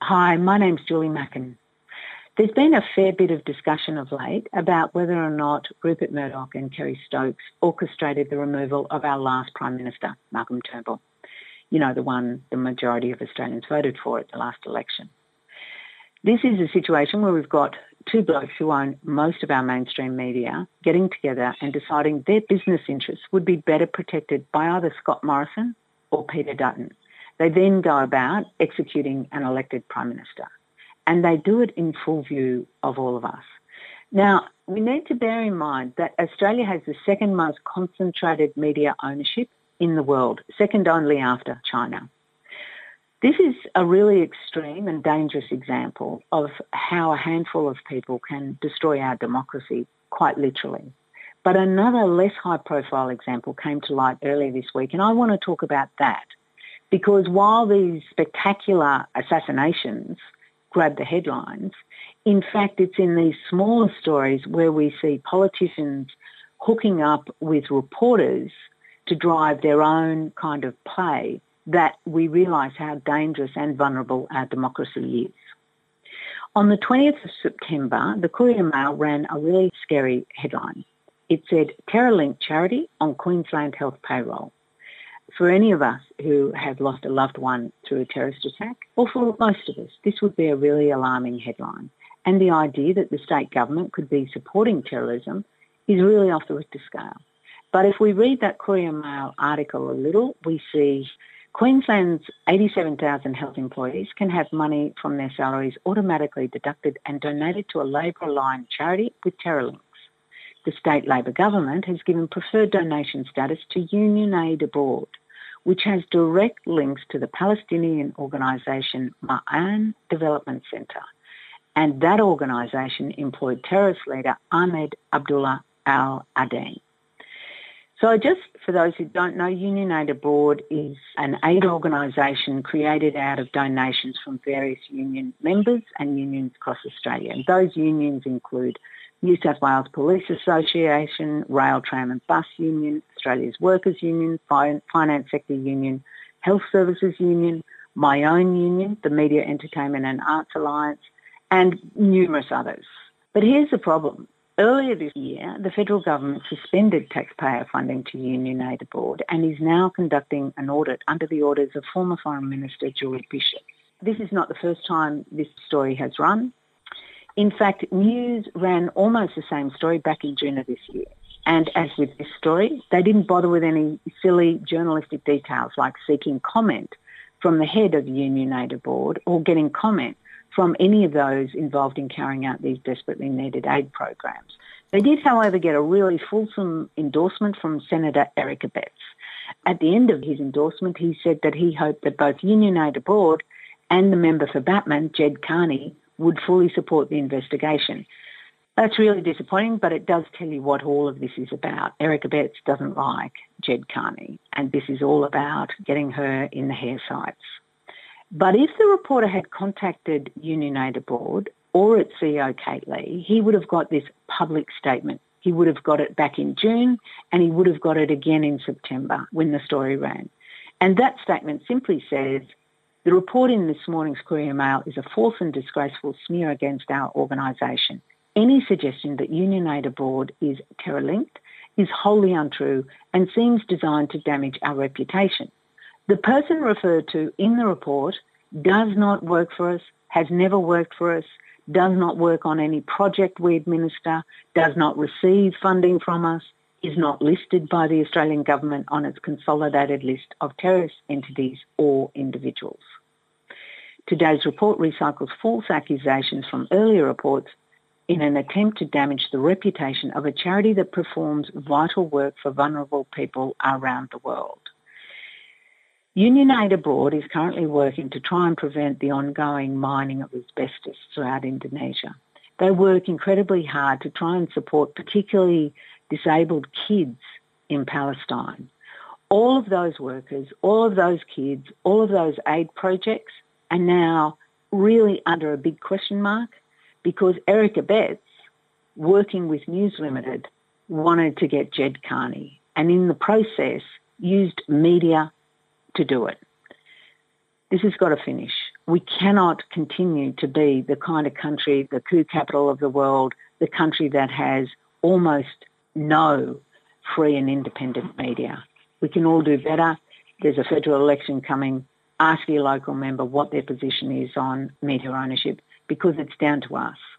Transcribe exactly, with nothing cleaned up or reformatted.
Hi, my name's Julie Mackin. There's been a fair bit of discussion of late about whether or not Rupert Murdoch and Kerry Stokes orchestrated the removal of our last Prime Minister, Malcolm Turnbull. You know, the one the majority of Australians voted for at the last election. This is a situation where we've got two blokes who own most of our mainstream media getting together and deciding their business interests would be better protected by either Scott Morrison or Peter Dutton. They then go about executing an elected Prime Minister, and they do it in full view of all of us. Now, we need to bear in mind that Australia has the second most concentrated media ownership in the world, second only after China. This is a really extreme and dangerous example of how a handful of people can destroy our democracy, quite literally. But another less high-profile example came to light earlier this week, and I want to talk about that. Because while these spectacular assassinations grab the headlines, in fact, it's in these smaller stories where we see politicians hooking up with reporters to drive their own kind of play that we realise how dangerous and vulnerable our democracy is. On the twentieth of September, the Courier Mail ran a really scary headline. It said, "Terror-linked charity on Queensland health payroll." For any of us who have lost a loved one through a terrorist attack, or for most of us, this would be a really alarming headline. And the idea that the state government could be supporting terrorism is really off the Richter scale. But if we read that Courier Mail article a little, we see Queensland's eighty-seven thousand health employees can have money from their salaries automatically deducted and donated to a Labor-aligned charity with terror links. The state Labor government has given preferred donation status to Union Aid Abroad, which has direct links to the Palestinian organisation Ma'an Development Centre. And that organisation employed terrorist leader Ahmed Abdullah al-Aden. So just for those who don't know, Union Aid Abroad is an aid organisation created out of donations from various union members and unions across Australia. And those unions include New South Wales Police Association, Rail, Tram and Bus Union, Australia's Workers Union, Finance Sector Union, Health Services Union, my own union, the Media, Entertainment and Arts Alliance, and numerous others. But here's the problem. Earlier this year, the federal government suspended taxpayer funding to Union Aid Abroad and is now conducting an audit under the orders of former Foreign Minister Julie Bishop. This is not the first time this story has run. In fact, News ran almost the same story back in June of this year. And as with this story, they didn't bother with any silly journalistic details like seeking comment from the head of Union Aid Abroad or getting comment from any of those involved in carrying out these desperately needed aid programs. They did, however, get a really fulsome endorsement from Senator Eric Abetz. At the end of his endorsement, he said that he hoped that both Union Aid Abroad and the member for Batman, Ged Kearney, would fully support the investigation. That's really disappointing, but it does tell you what all of this is about. Eric Abetz doesn't like Ged Kearney, and this is all about getting her in the hair sights. But if the reporter had contacted Union Aid Abroad or its C E O, Kate Lee, he would have got this public statement. He would have got it back in June, and he would have got it again in September when the story ran. And that statement simply says, "The report in this morning's Courier Mail is a false and disgraceful smear against our organisation. Any suggestion that Union Aid Abroad is terror-linked is wholly untrue and seems designed to damage our reputation. The person referred to in the report does not work for us, has never worked for us, does not work on any project we administer, does not receive funding from us, is not listed by the Australian government on its consolidated list of terrorist entities or individuals." Today's report recycles false accusations from earlier reports in an attempt to damage the reputation of a charity that performs vital work for vulnerable people around the world. Union Aid Abroad is currently working to try and prevent the ongoing mining of asbestos throughout Indonesia. They work incredibly hard to try and support particularly disabled kids in Palestine. All of those workers, all of those kids, all of those aid projects are now really under a big question mark because Eric Abetz, working with News Limited, wanted to get Ged Kearney and in the process used media to do it. This has got to finish. we cannot continue to be the kind of country, the coup capital of the world, the country that has almost no free and independent media. We can all do better. There's a federal election coming. Ask your local member what their position is on media ownership, because it's down to us.